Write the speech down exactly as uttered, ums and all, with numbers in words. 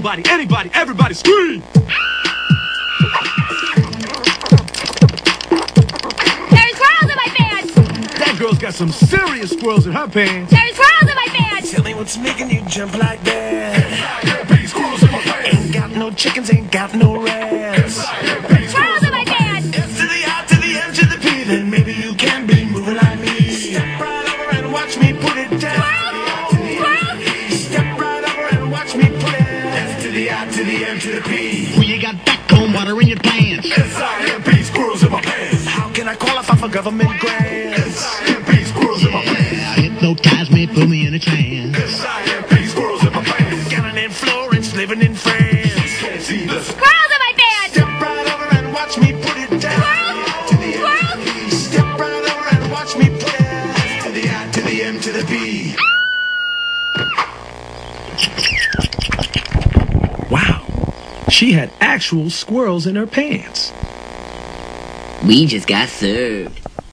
nobody, anybody, everybody scream! There's squirrels in my pants! That girl's got some serious squirrels in her pants. There's squirrels in my pants! Tell me what's making you jump like that. Squirrels in my pants. Ain't got no chickens, ain't got no rats. Squirrels in my pants! S to the I to the M to the P, then maybe you can be moving like me. Step right over and watch me put it down. Step right over and watch me put it. S to the I to the M to the P. Well, you got backbone water in your pants. S I M P, squirrels in my pants. How can I qualify for government grants? S I M P, squirrels in my pants. Yeah, hypnotize me, put me in a trance. S I M P, squirrels in my pants. Got an in Florence, living in France. Can't see the Squirrels in my pants! Step right over and watch me put it down. To the Squirrels! Step right over and watch me put it. To the I to the M to the P. Wow. She had actual squirrels in her pants. We just got served.